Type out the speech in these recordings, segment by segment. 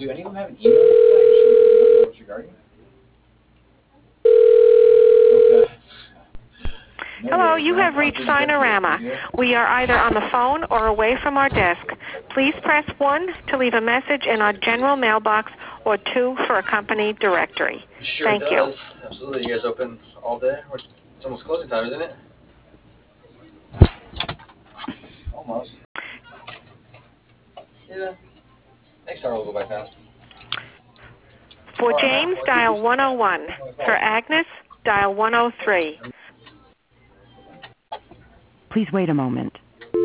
Do any of them have an email? What's regarding? Okay. Hello, you have reached Sinorama. We are either on the phone or away from our desk. Please press 1 to leave a message in our general mailbox or 2 for a company directory. Sure Thank does. you. Absolutely. You guys open all day? It's almost closing time, isn't it? Almost. Yeah. Next hour will go by fast. For James, dial 101. For Agnes, dial 103. Please wait a moment.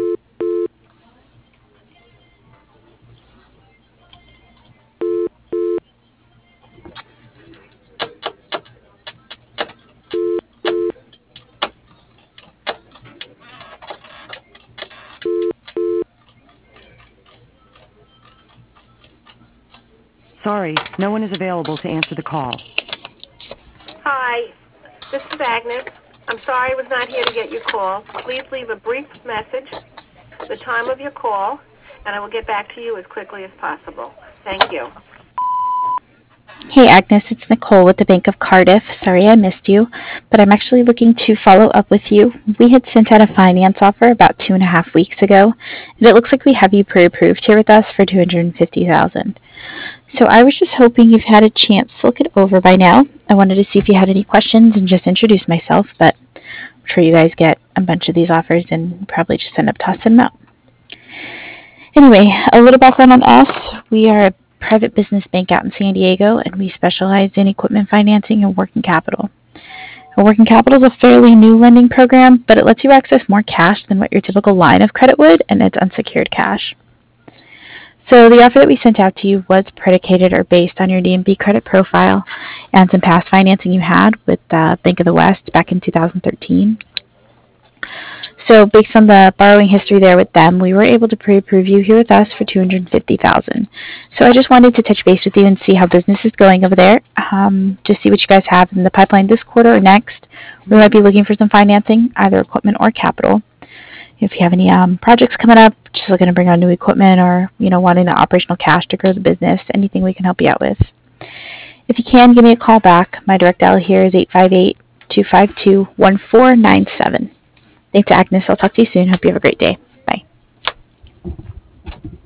Sorry, no one is available to answer the call. Hi, this is Agnes. I'm sorry I was not here to get your call. Please leave a brief message, the time of your call, and I will get back to you as quickly as possible. Thank you. Hey Agnes, it's Nicole with the Bank of Cardiff. Sorry I missed you, but I'm actually looking to follow up with you. We had sent out a finance offer about 2.5 weeks ago, and it looks like we have you pre-approved here with us for $250,000. So I was just hoping you've had a chance to look it over by now. I wanted to see if you had any questions and just introduce myself, but I'm sure you guys get a bunch of these offers and probably just end up tossing them out. Anyway, a little background on us. We are a private business bank out in San Diego, and we specialize in equipment financing and working capital. A working capital is a fairly new lending program, but it lets you access more cash than what your typical line of credit would, and it's unsecured cash. So the offer that we sent out to you was predicated or based on your D&B credit profile and some past financing you had with Bank of the West back in 2013. So based on the borrowing history there with them, we were able to pre-approve you here with us for $250,000. So I just wanted to touch base with you and see how business is going over there. Just see what you guys have in the pipeline this quarter or next. We might be looking for some financing, either equipment or capital. If you have any projects coming up, just looking to bring on new equipment or wanting the operational cash to grow the business, anything we can help you out with. If you can, give me a call back. My direct dial here is 858-252-1497. Thanks, Agnes. I'll talk to you soon. Hope you have a great day. Bye.